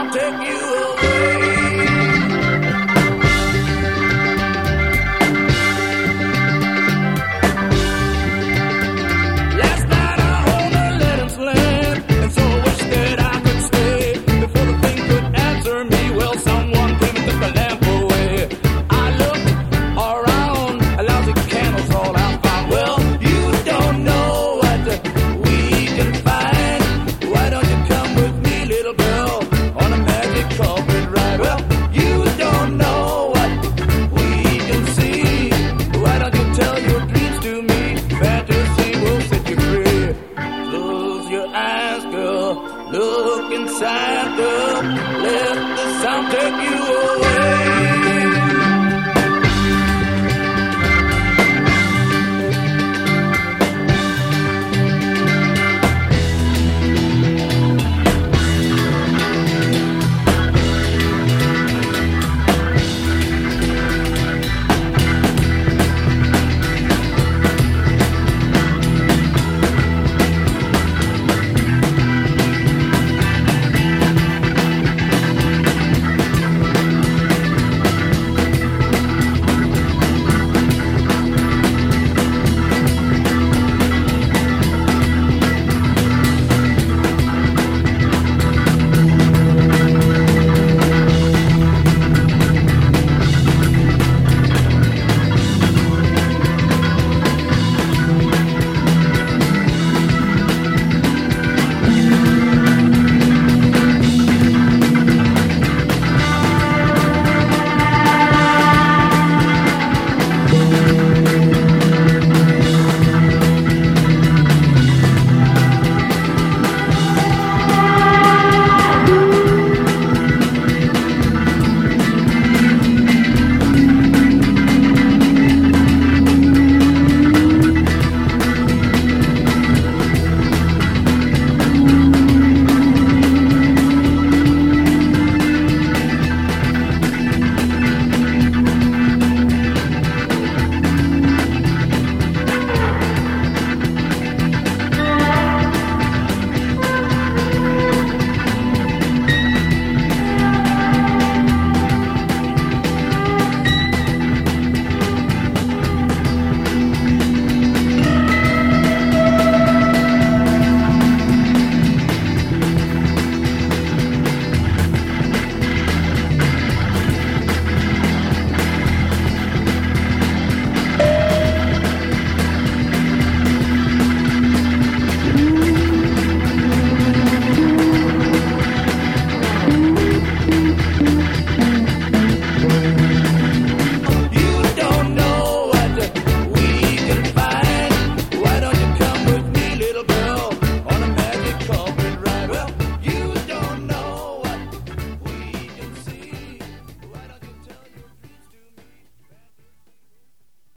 sound take you away. Last night I hold her, let him slam, and so I wish that I could stay before the thing could answer me. Well, someone came and took the lamp away. I looked around, a lousy candle's all I found. Well, you don't know what we can find. Why don't you come with me, little girl, on a magic carpet ride? Well, you don't know what we can see. Why don't you tell your dreams to me? Fantasy will set you free. Close your eyes, girl. Look inside, girl. Let the sound take you away.